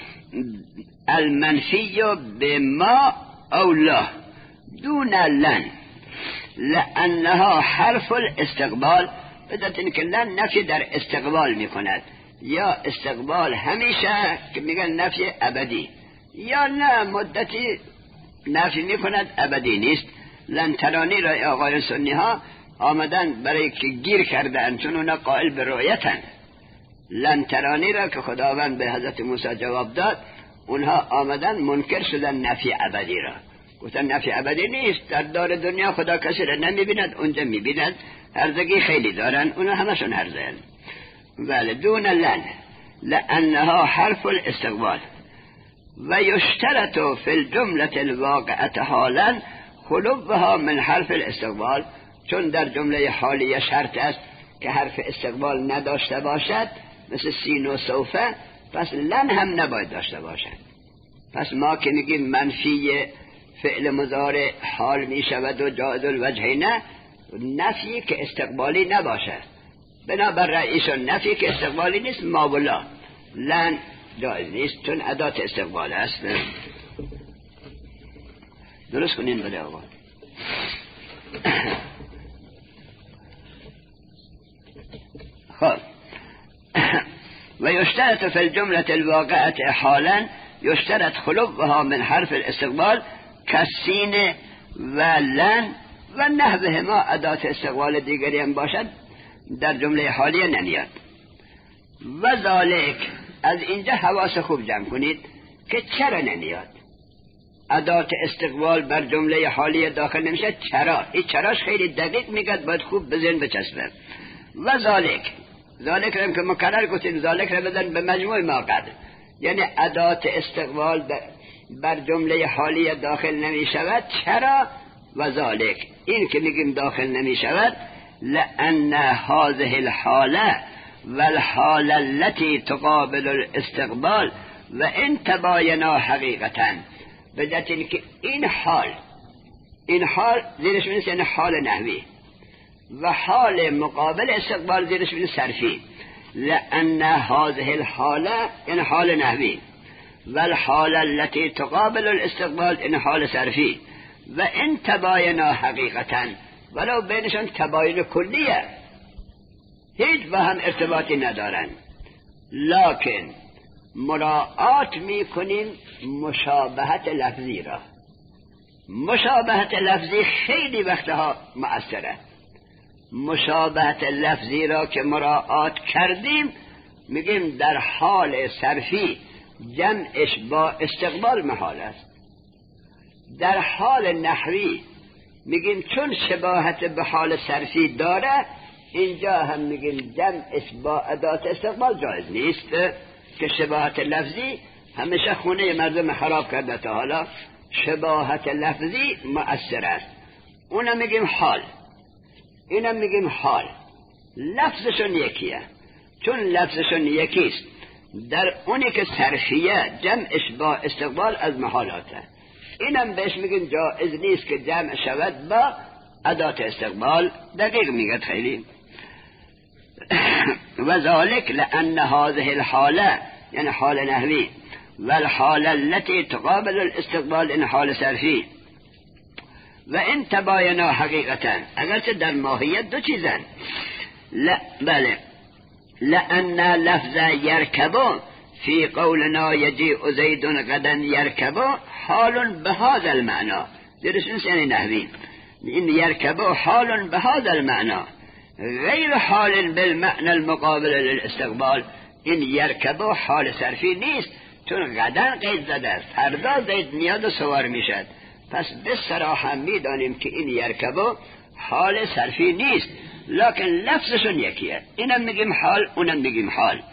المنفی بما او لا دون لن، لانها حرف الاستقبال، بدت اینکه لن نفی در استقبال میکند، یا استقبال همیشه که میگن نفی ابدی، یا نه مدتی نفی میکند ابدی نیست. لن ترانی را آقای سنی ها آمدن برای که گیر کردن، چون اونا قائل به رؤیتن. لن ترانی را که خداوند به حضرت موسی جواب داد، اونها آمدن منکر شدن نفی ابدی را، گفتن نفی ابدی نیست، در دار دنیا خدا کسی را نمیبیند، اونجا میبیند، هرزگی خیلی دارن، اونا همشون هرزن. بله دون لن لانها حرف الاستقبال و یشترط فی الجمله الواقعه حالا خلوها من حرف الاستقبال، چون در جمله حالیه شرط است که حرف استقبال نداشته باشد، مثل سین و سوفه، پس لن هم نباید داشته باشد. پس ما که میگیم منفی فعل مضارع حال می شود و جائز الوجهینه، نفی که استقبالی نباشد، بنابر رأیشون نفی که استقبالی نیست، ما ولا لن جائز نیست، چون ادات استقبال است. درست کنین بده آقا. خب و یشترط فی الجمله الواقعه حالا یشترط خلوها من حرف الاستقبال کسین و لن و نحوه ما ادات استقبال دیگری هم باشد، در جمله حالیه نمیاد. و ذالک، از اینجا حواس خوب جمع کنید که چرا نمیاد ادات استقبال بر جمله حالیه داخل نمیشه. چرا؟ این چراش خیلی دقیق میگد، باید خوب بزن بچسبه. و ذالک، ذالک رو که مکرر گفتیم، ذالک رو بدن به مجموع ما قدر، یعنی ادات استقبال بر جمله حالیه داخل نمی شود. چرا؟ و ذالک، این که میگیم داخل نمی شود، لأن هذه الحاله والحاله التي تقابل الاستقبال و ان تباينا حقیقتا، بجد این که این حال، این حال زیرش میشه یعنی حال نحوی، و حال مقابل استقبال زیرش میشه صرفی. لأن هذه الحاله یعنی حال نحوی، والحاله التي تقابل الاستقبال این حال صرفی، و ان تباينا حقیقتا، ولو بینشان تباین کلیه، هیچ با هم ارتباطی ندارن، لکن مراعات میکنیم مشابهت لفظی را. مشابهت لفظی خیلی وقتها مؤثره. مشابهت لفظی را که مراعات کردیم، میگیم در حال صرفی جمعش با استقبال محال است. در حال نحوی میگیم چون شباهت به حال صرفی داره، اینجا هم میگیم جمعش با ادات استقبال جایز نیست، که شباهت لفظی همیشه خونه مردم خراب کرده تا حالا. شباهت لفظی مؤثر است، اونم میگیم حال، اینم میگیم حال، لفظشون یکیه. چون لفظشون یکیست، در اونی که صرفیه جمعش با استقبال از محالاته، اینم بهش میگیم جائز نیست که جمع شود با ادات استقبال. دقیق میگه خیلی. و ذالک لأن هذه الحاله یعنی حال نحوی، والحاله التي تقابل الاستقبال این حال صرفی، و ان تباينا حقیقتا، اگرچه در ماهیت دو چیزن. لا بله، لأن لفظ یرکبو فی قولنا یجیء زید غدا یرکبو حال بهذا المعنى، درست یعنی نحوی. این یرکبو حال بهذا المعنى غیر حال بالمعنى المقابل للاستقبال. این یرکبو حال صرفی نیست، چون غدا قید زده است، فردا زید میاد و سوار میشد. پس به صراحه میدانیم که این یرکبو حال صرفی نیست، لکن لفظشون یکیه. اینم میگیم حال، اونم میگیم حال.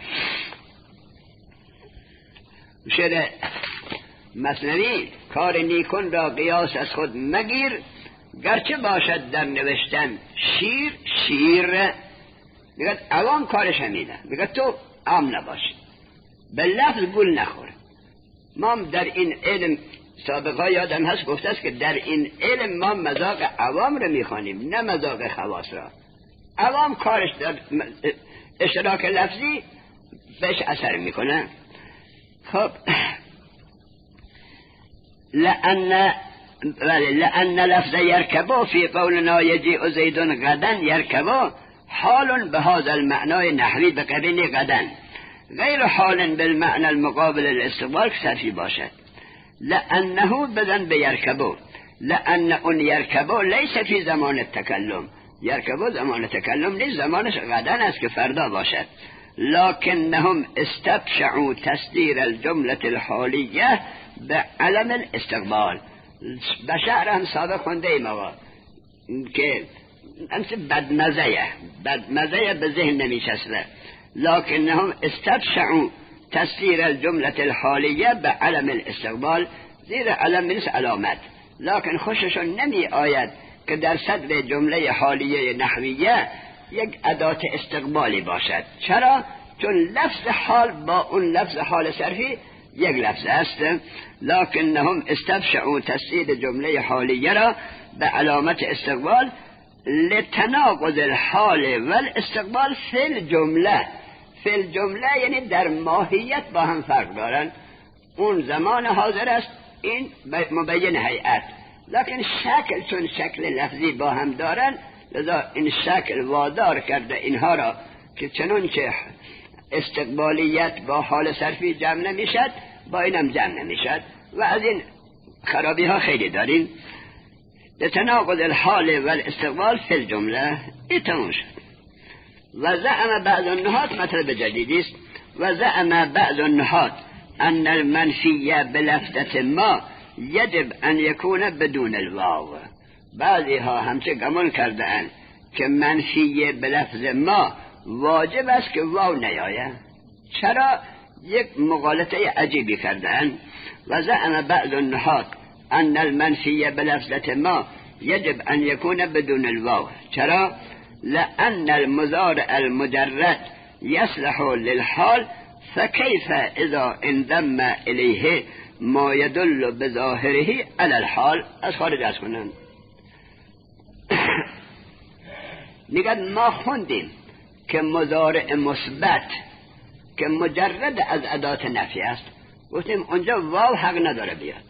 شعر مثنوی کار نیکون را قیاس از خود مگیر، گرچه باشد در نوشتن شیر شیر. میگه اوان کارش همینه، میگه تو عام نباشه، به لفظ گول نخوره. ما در این علم سابقا یادم هست گفته است که در این علم ما مذاق عوام رو میخوانیم نه مذاق خواص را. عوام کارش در اشتراک لفظی بهش اثر میکنه. خب لأن لأن لفظ يركبوا في قولنا يجيء زيد غدا يركبوا حال بهذا المعنى نحوي بقرين غدا غير حال بالمعنى المقابل الاستقبال صرفي باشد. لأنه بدن بيركبوا، لأن أن يركبوا ليس في زمان التكلم، يركبوا زمان التكلم ليس زمانش غدا است که فردا باشد. لكنهم استبشعوا تصدير الجملة الحالية بعلم الاستقبال. بشعر هم سابق خونده ایم آقا که امسی بدمزه بدمزه به ذهن نمیشسته. لكنهم استبشعوا تصدير الجملة الحالية بعلم الاستقبال، زیر علم نیست علامت، لكن خوششون نمی آید که در صدر جمله حالیه نحویه یک ادات استقبالی باشد. چرا؟ چون لفظ حال با اون لفظ حال صرفی یک لفظ است. لكنهم استبشعوا تصدير جمله حالیه را به علامت استقبال لتناقض الحال والاستقبال فی الجمله. فی الجمله یعنی در ماهیت با هم فرق دارن. اون زمان حاضر است، این مبین هیئت، لكن شکل چون شکل لفظی با هم دارن، لذا این شکل وادار کرده اینها را که چنون که استقبالیت با حال صرفی جمع نمیشد با اینم جمع نمیشد و از این خرابی ها خیلی داریم. لتناقض الحال والاستقبال فی الجمله. این تمام شد. و زعم بعض النحات، مطلب جدیدی است، و زعم بعض النحات ان المنفیه بلفظة ما یجب ان یکون بدون الواو. بعضی ها همچه گمان کرده اند که منفیه بلفظ ما واجب است که واو نیاید. چرا؟ یک مغالطه عجیبی کرده اند. و زعم بعض النحات ان المنفیه بلفظة ما یجب ان یکون بدون الواو. چرا؟ لأن المضارع المجرد يصلح للحال، فكيف إذا انضم إليه ما يدل بظاهره على الحال. از خارج از کنن نگد ما خوندیم که مضارع مثبت که مجرد از ادات نفی است، گفتیم اونجا واو حق نداره بیاد.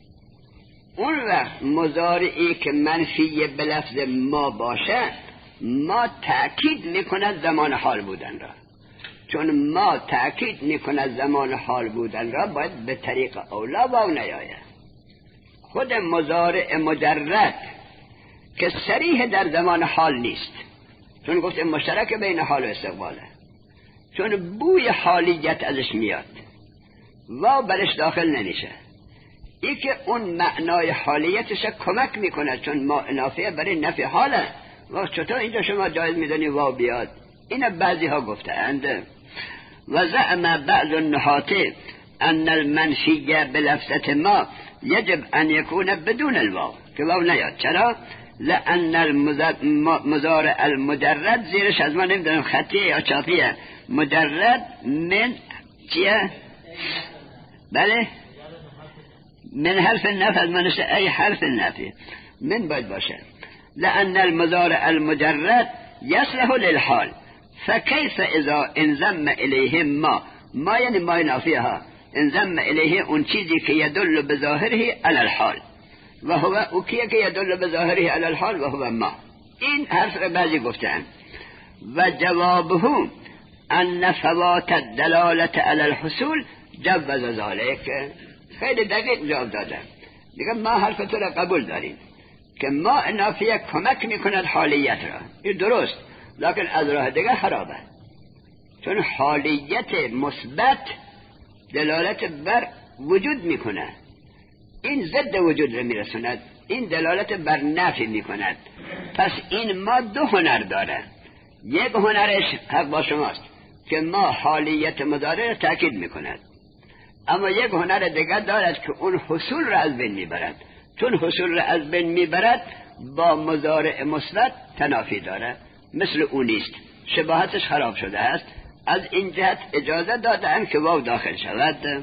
اون وقت مضارعی که منفی به لفظ ما باشه، ما تأکید میکند زمان حال بودن را. چون ما تأکید میکند زمان حال بودن را، باید به طریق اولا واو نیاید. خود مضارع مجرد که صریح در زمان حال نیست، چون گفت مشترک بین حال و استقباله، چون بوی حالیت ازش میاد، واو برش داخل نمیشه. ای که اون معنای حالیتش کمک میکنه، چون ما نافیه برای نفی حاله. وقت چطور اینجا شما جایز میدونی واو بیاد؟ اینا بعضی ها گفته اند. و زعم بعض النحات ان المنفیه بلفظة ما یجب ان یکون بدون الواو، که واو نیاد. چرا؟ لان المضارع المجرد، زیرش از ما نمیدونم خطیه یا چاپیه، مجرد من چیه؟ بله من حرف النفی، از منشه ای حرف النفی من باید باشه. لأن المضارع المجرد يصلح للحال، فكيف إذا انضم إليه ما، ما يعني ما نافيها، انضم إليه اون چیزی که يدل بظاهره على الحال، وهو اوكيه که يدل بظاهره على الحال وهو ما. این حرف بعضی گفتن. و جوابه ان فوات الدلالة على الحصول جوز ذلك. خیلی دقیق جواب دادن. دیگه ما حرف تو را قبول داریم که ما نافیه کمک میکند حالیت را، این درست، لکن از راه دیگه خرابه. چون حالیت مثبت دلالت بر وجود میکنه، این ضد وجود را میرسوند، این دلالت بر نفی میکند. پس این ما دو هنر داره. یک هنرش حق با شماست که ما حالیت مضارع را تأکید میکند، اما یک هنر دیگر دارد که اون حصول را از بین میبرد. چون حصول را از بین میبرد با مضارع مثبت تنافی داره، مثل اون نیست، شباهتش خراب شده است. از این جهت اجازه دادند که واو داخل شود.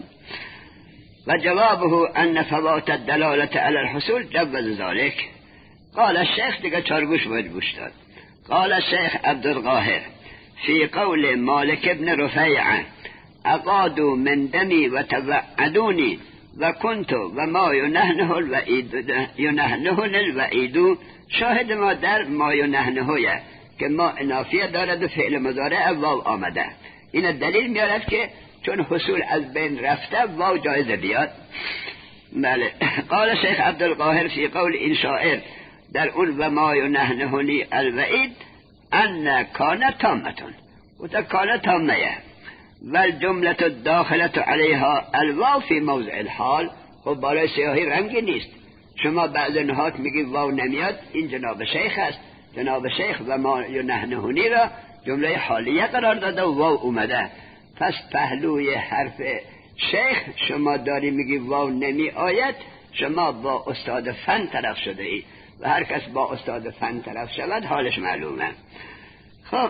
و جوابه ان فوات الدلاله علی الحصول جوز ذلك. قال الشيخ دیگه چارگوش باید گوش داد. قال الشيخ عبدالقاهر في قول مالك بن رفيع اقادوا من دمي وتوعدوني وكنت وما ينهنه الوعيد ينهنه الوعيد. شاهد ما در ما ينهنه که ما نافیه دارد و فعل مضارع واو آمده. این دلیل میارد که چون حصول از بین رفته واو جایزه بیاد. بله. قال شیخ عبدالقاهر فی قول این شاعر در اون و ما ینهنهنی الوعید ان کان تامتون و تا کان تامه والجملة الداخلة علیها الواو فی موضع الحال. و بالای سیاهی رنگی نیست. شما بعض نهات میگی واو نمیاد، این جناب شیخ است. جناب شیخ و ما ینهنهنی را جمله حالیه قرار داده و واو اومده. پس پهلوی حرف شیخ شما داری میگی واو نمی آید، شما با استاد فن طرف شده ای و هر کس با استاد فن طرف شود حالش معلومه. خب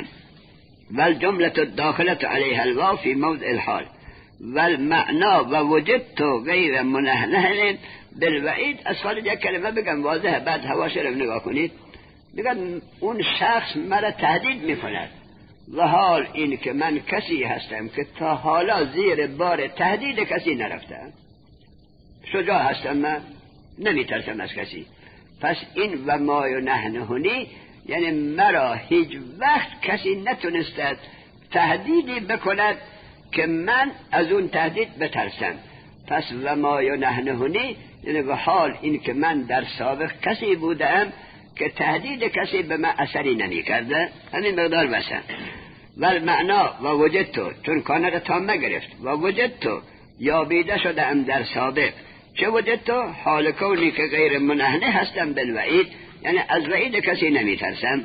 والجملة الداخلة عليها الواو في موضع الحال والمعنى ووجدت غیر منهنه بالوعید. از خارج یک کلمه بگم واضحه، بعد حواشی رو نگاه کنید. بگم اون شخص مرا تهدید میکند و حال این که من کسی هستم که تا حالا زیر بار تهدید کسی نرفتم. شجاع هستم، من نمیترسم از کسی. پس این و ما ینهنهنی یعنی مرا هیچ وقت کسی نتونسته تهدیدی بکند که من از اون تهدید بترسم. پس و ما ینهنهنی یعنی و حال این که من در سابق کسی بودم که تهدید کسی به من اثری نمی کرده. همین مقدار بسن. و معنا و وجدتو چون کانه تامه گرفت و وجدتو یابیده شده ام در سابق. چه وجدتو؟ حال کونی که غیر منهنه هستم بالوعید، یعنی از وعید کسی نمی ترسم.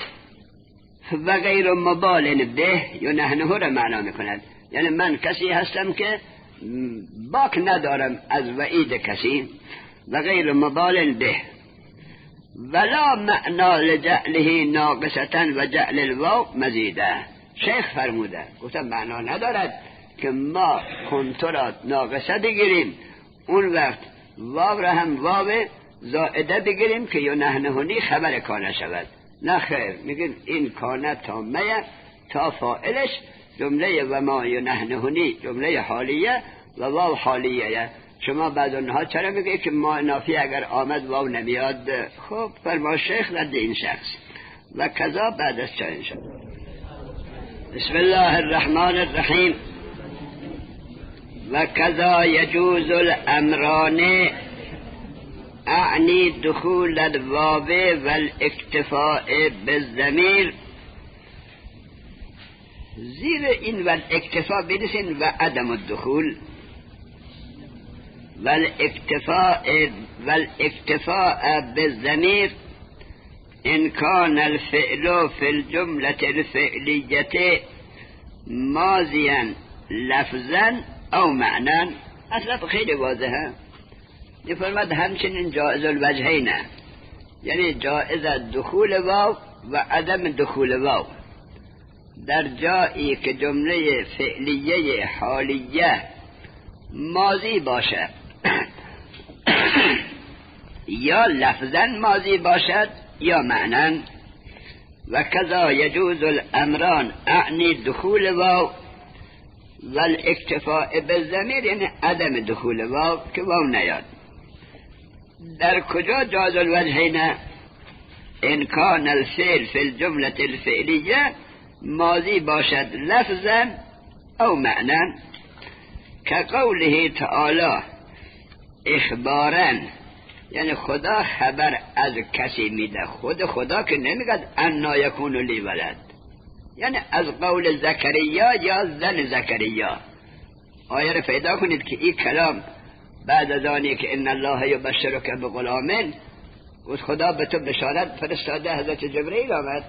و غیر مبال به ینهنه را معنا می کند، یعنی من کسی هستم که باک ندارم از وعید کسی. و غیر مبال به ولا معنا لجعله ناقصتا و جعل الواو مزیده. شیخ فرموده گفتم معنا ندارد که ما کنترات ناقصه بگیریم اون وقت واو را هم واو زائده بگیریم که ینهنهنی خبر کانه شود. نه خیر، میگیم این کانه تامه تا فاعلش جمله و ما ینهنهنی جمله حالیه و واو حالیه. شما بعد اونها چرا میگه که ما نافی اگر آمد واو نمیاد؟ خب فرما شیخ رد این شخص و کذا بعد از چه شد. بسم الله الرحمن الرحیم. و کذا یجوز الامران اعنی دخول الواو والاکتفاء بالضمیر. زیر این والاکتفاء بنویسین و عدم الدخول. والاکتفاء والاکتفاء بالضمیر ان کان الفعل فی الجملة الفعلیة ماضیا لفظا او معنی. اصلا خیلی واضحه. میفرماد همچنین جائز الوجهین، یعنی جائز دخول واو و عدم دخول واو در جایی که جمله فعلیه حالیه ماضی باشه یا لفظا ماضی باشد یا معنی. و کذا یجوز الامران اعنی دخول واو و الاکتفاء بالضمیر یعنی عدم دخول واو که واو نیاد. در کجا جاز الوجهین؟ ان کان الفعل فی الجمله الفعلیه ماضی باشد لفظا او معنی که قوله تعالی اخبارا، یعنی خدا خبر از کسی میده. خود خدا که نمیگد انا یکون لی ولد، یعنی از قول زکریا یا زن زکریا. آیه رو پیدا کنید که این کلام بعد از آنی که ان الله یبشرک بغلام، گفت خدا به تو بشارت فرستاده. حضرت جبرئیل آمد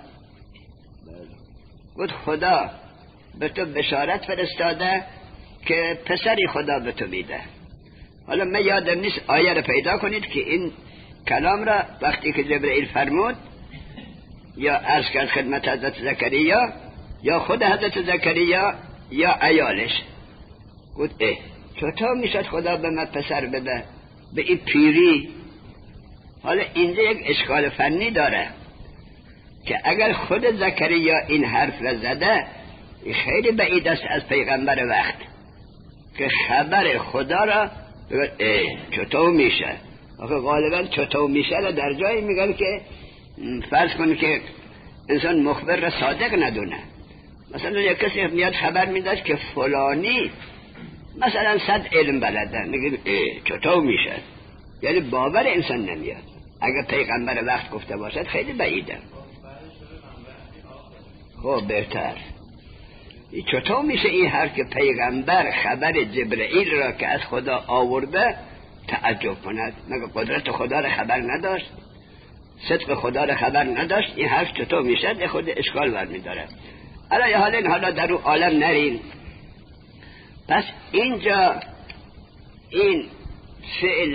گفت خدا به تو بشارت فرستاده که پسری خدا به تو میده. حالا من یادم نیست، آیه رو پیدا کنید که این کلام را وقتی که جبرئیل فرمود یا عرض کرد خدمت حضرت زکریا یا خود حضرت زکریا یا عیالش. گفت اه چطور میشد خدا به من پسر بده به این پیری؟ حالا اینجا یک اشکال فنی داره که اگر خود زکریا این حرف را زده، خیلی بعید است از پیغمبر وقت که خبر خدا را بگه اه چطور میشه. آخه غالبا چطور میشه را در جایی میگن که فرض کن که انسان مخبر را صادق ندونه. مثلا یک کسی میاد خبر میداد که فلانی مثلا صد علم بلده، میگه اه چطور میشه، یعنی باور انسان نمیاد. اگر پیغمبر وقت گفته باشد خیلی بعیده. خب بهتر این چطور میشه این هر که پیغمبر خبر جبرئیل را که از خدا آورده تعجب کند؟ مگه قدرت خدا را خبر نداشت؟ صدق خدا را خبر نداشت؟ این حرف چطور میشه؟ خود اشکال برمی داره. حالا حالا حالا در اون عالم نرین. پس اینجا این فعل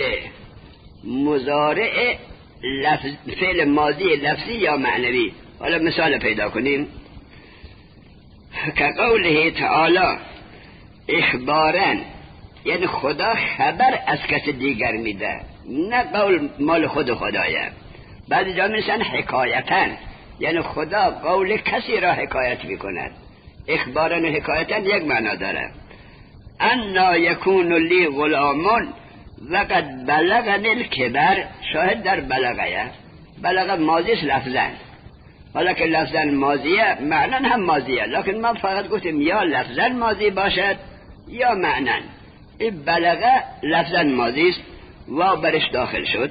مضارع لفظ، فعل ماضی لفظی یا معنوی. حالا مثال پیدا کنیم که قوله تعالی اخبارن، یعنی خدا خبر از کس دیگر میده، نه قول مال خود خدایه. بعضی جا میشن حکایتن، یعنی خدا قول کسی را حکایت میکند. اخبارن و حکایتن یک معنا داره. انا یکون لی غلامون وقد بلغنی الکبر، شاهد در بلغه، بلغه ماضیش لفظن، حالا که لفظن ماضیه معنن هم ماضیه، لکن ما فقط گفتیم یا لفظن ماضی باشد یا معنن. این بلغه لفظن ماضیست، واو برش داخل شد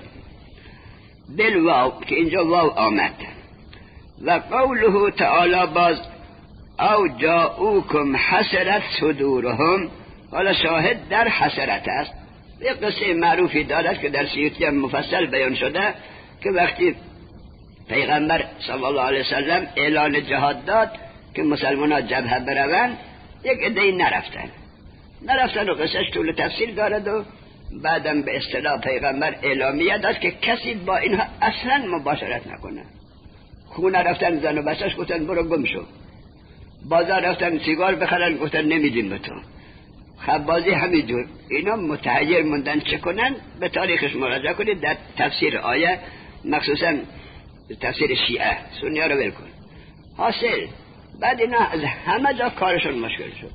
بل واو که اینجا واو آمد. و قوله تعالی باز او جاؤکم حسرت صدورهم، حالا شاهد در حسرت است. یک قصه معروفی دارد که در سیوطی هم مفصل بیان شده که وقتی پیغمبر صلی الله علیه وسلم اعلان جهاد داد که مسلمان ها جبهه بروند، یک عده‌ای نرفتن نرفتن و قصهش طول تفصیل دارد. و بعدم به اصطلاح پیغمبر اعلامیه داد که کسی با اینها اصلا مباشرت نکنه. خونه رفتن زن و بچه‌اش گفتن برو گم شو، بازار رفتن سیگار بخرن گفتن نمیدیم به تو، خبازی همینجور. اینا متحیر موندن چه کنن؟ به تاریخش مراجعه کنید در تفسیر آیه، مخصوصا تفسیر شیعه. سنی ها رو ول کن. حاصل بعد اینا از همه جا کارشون مشکل شد.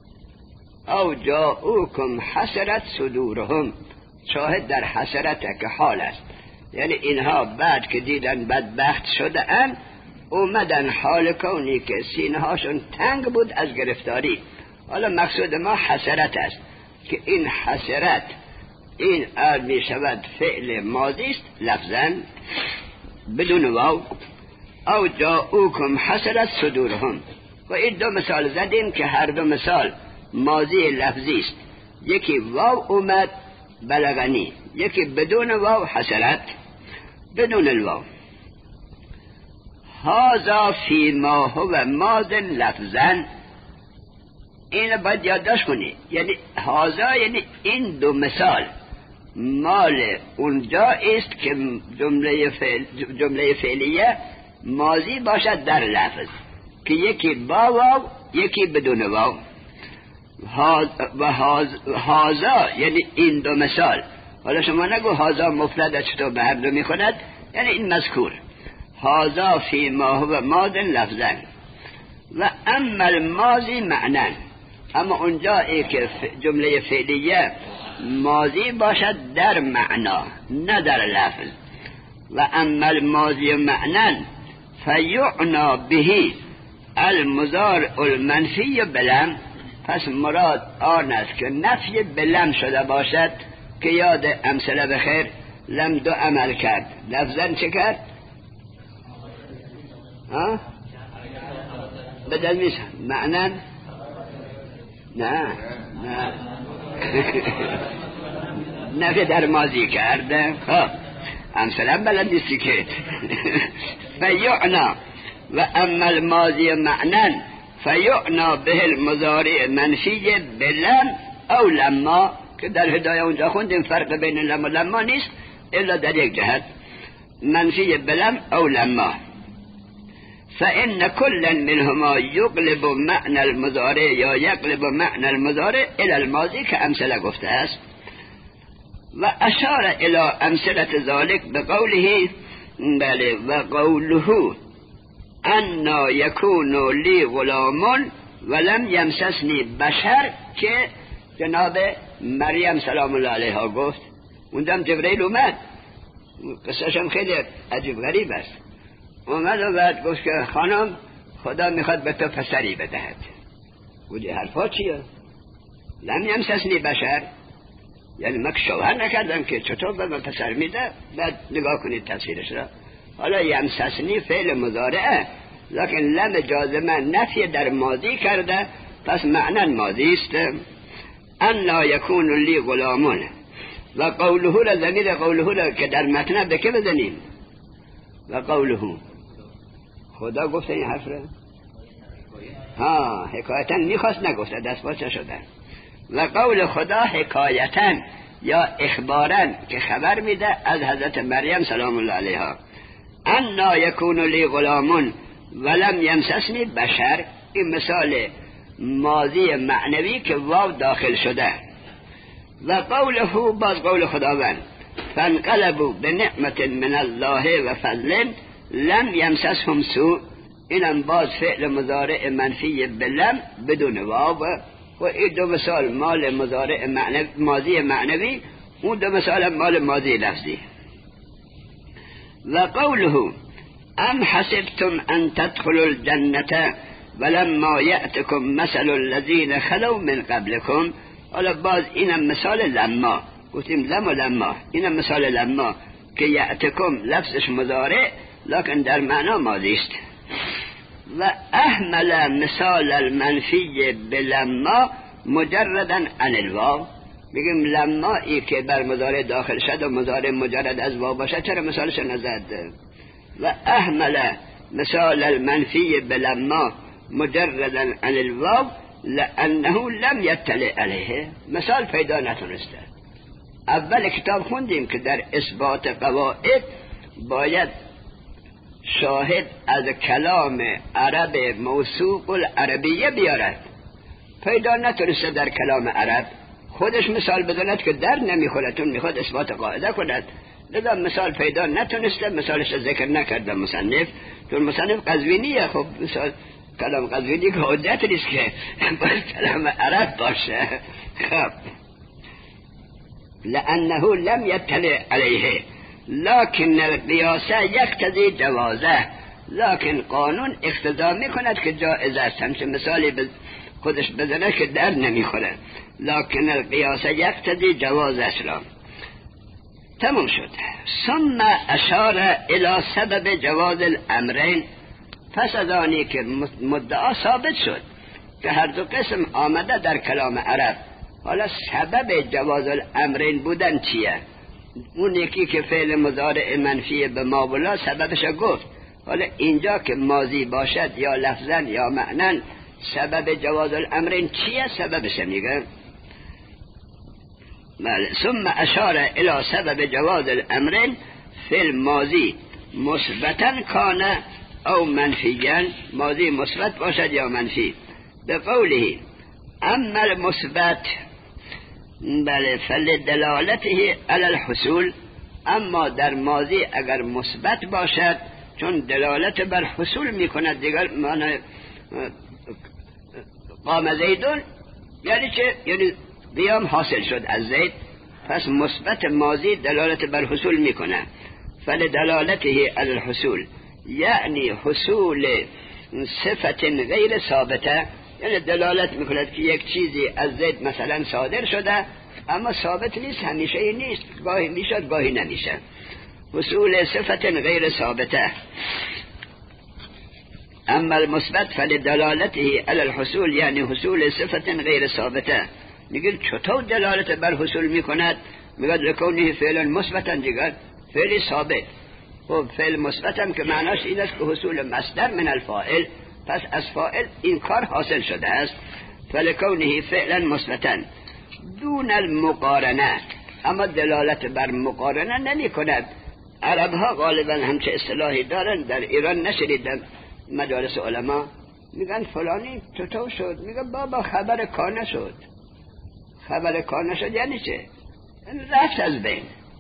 او جاؤکم حسرت صدورهم، شاهد در حسرت که حال است، یعنی اینها بعد که دیدن بدبخت شده ان اومدن حال کونی که سینه هاشون تنگ بود از گرفتاری. حالا مقصود ما حسرت است که این حسرت این ار می شود فعل ماضی است لفظا بدون واو. او جاؤکم حسرت صدورهم. و این دو مثال زدیم که هر دو مثال ماضی لفظی است. یکی واو اومد بلغنی، یکی بدون واو حسرت بدون الواو. هذا فی ما هو ماض لفظا، این باید یادداشت کنی. یعنی هذا یعنی این دو مثال مال اونجا است که جمله فعل جمله فعلیه ماضی باشد در لفظ، که یکی با واو یکی بدون واو. و هذا یعنی این دو مثال. حالا شما نگو هذا مفرد چطور به هر دو میخوند، یعنی این مذکور هذا فی ما هو ماض لفظا. و اما الماضی معنن، اما اونجایی که جمله فعلیه ماضی باشد در معنا نه در لفظ. و اما الماضی معنن فیعنا به المضارع المنفی بلم، پس مراد آن است که نفی بلم شده باشد که یاد امثله بخیر لم دو عمل کرد، لفظا چه کرد؟ ها؟ بدل میشه معنن؟ نه نه نفی در ماضی کرده. خب امثله بلد نیستی که فیعنا. و اما الماضی معنن فیعنا به المضارع منفی بلم او لما، که در هدایه اونجا خوندیم فرق بین لم و لما نیست الا در یک جهت، منفی بلم او لما. فإن كل منهما يقلب معنى المضارع یا یقلب معنى المضارع الى الماضی که امثله گفته است. و اشار الى امثله ذلك بقوله بله و قوله انا یکون لی غلام ولم یمسسنی بشر که جناب مریم سلام الله علیها گفت. اونجا جبرئیل اومد، قصهش هم خیلی عجیب غریب است. اومد و بعد گفت که خانم خدا میخواد به تو پسری بدهد. گفت حرفا چیه؟ لم یمسسنی بشر، یعنی من شوهر نکردم که چطور به من پسر میده؟ بعد نگاه کنید تفسیرش را. حالا یمسسنی فعل مضارعه، لکن لم جازمه نفی در ماضی کرده، پس معنی ماضی است. انا یکون لی غلامون و قوله را ضمیر قوله را که در متن به که بزنیم؟ و قوله خدا گفته این حرف را؟ ها حکایتا میخواست نگفته، دست باز شده. و قول خدا حکایتا یا اخبارا که خبر میده از حضرت مریم سلام الله علیها. انا یکون لی غلامون ولم یمسسنی بشر، این مثال ماضی معنوی که واو داخل شده. و قوله باز قول خداوند فانقلبوا بنعمت من الله و فضل لم یمسسهم سوء، اینم باز فعل مضارع منفی بلم بدون واو. و این دو مثال مال مضارع معنوی ماضی معنوی، اون دو مثال مال ماضی لفظی. و قوله ام حسبتم ان تدخلوا الجنة ولما یأتکم مثل الذین خلو من قبلکم. حالا باز اینم مثال لما، گفتیم لم و لما، اینم مثال لما که یأتکم لفظش مضارع لکن در معنا ماضی است. و احمل مثال المنفی بلما مجردا عن الواو، بگیم لما ای که بر مضارع داخل شد و مضارع مجرد از واو باشه چرا مثالش نزد؟ و احمل مثال المنفی بلما مجردا عن الواو لانه لم یطلع علیه، مثال پیدا نتونسته. اول کتاب خوندیم که در اثبات قواعد باید شاهد از کلام عرب موثوق العربیه بیارد، پیدا نتونسته در کلام عرب، خودش مثال بزند که در نمیخورتون میخواد اثبات قاعده کند، لذا مثال پیدا نتونسته، مثالش ذکر نکرده مصنف، چون مصنف قزوینیه. خب مثال کلام قزوینی که عدت نیست که باید کلام عرب باشه. خب لانه لم یطلع علیه لكن القیاس یقتضی جوازه، لکن قانون اقتضا میکند که جائز است. همچه مثالی خودش بزنه که در نمیخوره، لکن القیاس یقتضی جواز اسلام. تمام شد. ثم اشار الى سبب جواز الامرین، پس از آنی که مدعا ثابت شد که هر دو قسم آمده در کلام عرب، حالا سبب جواز الامرین بودن چیه؟ اون یکی که فعل مضارع منفی به ما ولا سببش گفت، حالا اینجا که ماضی باشد یا لفظا یا معنن سبب جواز الامرین چیه؟ سببش میگه بله. ثم اشار الى سبب جواز الامرین فی الماضی مثبتا کان او منفیا، ماضی مثبت باشد یا منفی، به قوله اما المثبت بله فلدلالته علی الحصول، اما در ماضی اگر مثبت باشد چون دلالت بر حصول میکند، دیگر معنی قام زیدون یعنی چه؟ یعنی قیام حاصل شد از زید، پس مثبت ماضی دلالت بر حصول میکنه. فلدلالته علی الحصول یعنی حصول صفت غیر ثابته، یعنی دلالت میکند که یک چیزی از زید مثلا صادر شده اما ثابت نیست، همیشه ای نیست، گاهی میشد گاهی نمیشه. حصول صفت غیر ثابته. اما المثبت فلدلالته علی الحصول یعنی حصول صفت غیر ثابته. میگه چطور دلالت بر حصول میکند؟ میگه لکونه فعلا مثبتا، دیگر فعلی ثابت. خب فعل مثبت هم که معناش این است که حصول مصدر من الفاعل، پس از فاعل این کار حاصل شده است. فلکونه فعلا مثبتا دون المقارنه، اما دلالت بر مقارنه نمی کند. عرب ها غالبا همچه اصطلاحی دارن، در ایران نشنیدم مجالس علما میگن فلانی چطور شد؟ میگن بابا خبر کانه شد. خبر کانه شد یعنی چه؟ رفت از بین.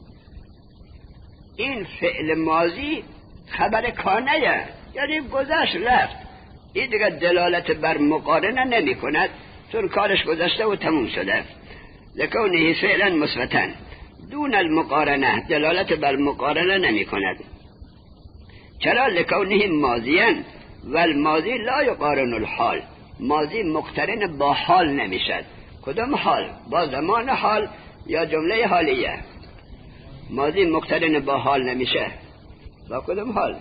این فعل ماضی خبر کانه یعنی گذشت رفت. این دیگه دلالت بر مقارنه نمی کند، چون کارش گذشته و تموم شده. لکونه فعلا مثبتا دون المقارنه، دلالت بر مقارنه نمی کند. چرا؟ لکونه ماضیا و الماضی لا یقارن الحال، ماضی مقترن با حال نمیشد. کدام حال؟ با زمان حال یا جمله حالیه؟ ماضی مقترن با حال نمیشه. با کدام حال؟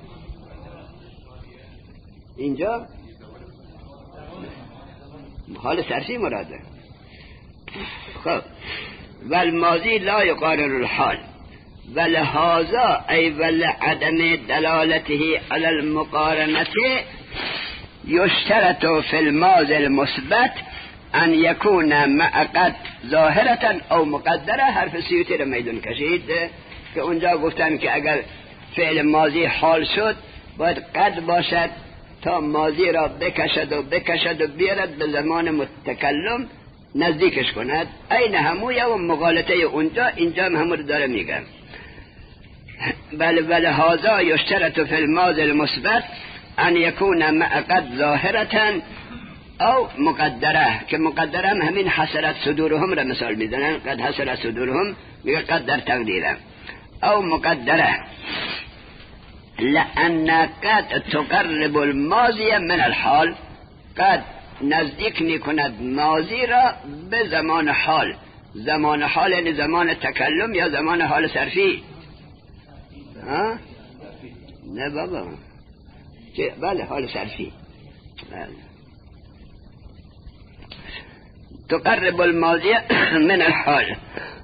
اینجا حال صرفی مراده. خب والماضی لا یقارن الحال ولهذا ای ولعدم دلالته على المقارنه یشترط فی الماضی المثبت ان یکون مع قد ظاهرة او مقدره. حرف سیوطی رو میدون کشید که اونجا گفتن که اگر فعل ماضی حال شد باید قد باشد تا ماضی را بکشد و بکشد و بیارد به زمان متکلم نزدیکش کند. این همویه و مغالطه اونجا اینجا هم همو داره میگم. بل ولهذا یشترط فی الماضی المثبت ان یکون مع قد ظاهرة او مقدره، که مقدره هم همین حسرت صدورهم را مثال میزنن. قد حسرت صدورهم میگه قد در تقدیره. او مقدره لأن قد تقرب الماضی من الحال، قد نزدیک میکند ماضی را به زمان حال. زمان حال یعنی زمان تکلم یا زمان حال صرفی؟ ها؟ نه بابا، بله حال صرفی. بله. تقرب الماضی من الحال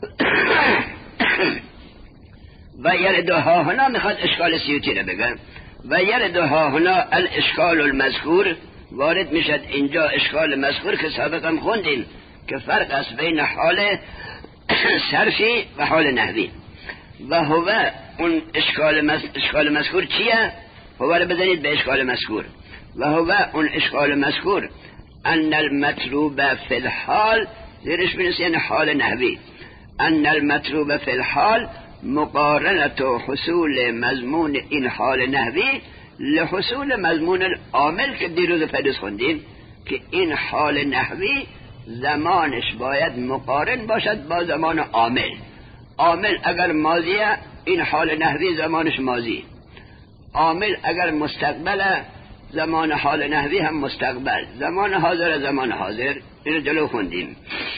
و یردها هنا، میخواد اشکال سیوطی رو بگم. و یردها هنا الاشکال المذکور، وارد میشد اینجا اشکال مذکور که سابقا خوندیم که فرق است بین حال صرفی و حال نحوی. و هو اون اشکال مز... اشکال مذکور چیه؟ هو رو بزنید به اشکال مذکور. و هو اون اشکال مذکور ان المطلوب فی الحال، زیرش بنویسید یعنی حال نحوی، ان المطلوب فی الحال مقارنت حصول مضمون این حال نحوی لحصول مضمون العامل که دیروز پدیس خوندیم که این حال نحوی زمانش باید مقارن باشد با زمان عامل. عامل اگر ماضیه این حال نحوی زمانش ماضی، عامل اگر مستقبله زمان حال نحوی هم مستقبل، زمان حاضر زمان حاضر. اینو جلو خوندیم.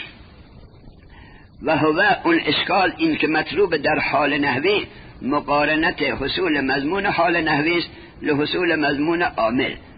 و هو اون اشکال این که مطلوب در حال نحوی مقارنت حصول مضمون حال نحوی است لحصول مضمون عامل.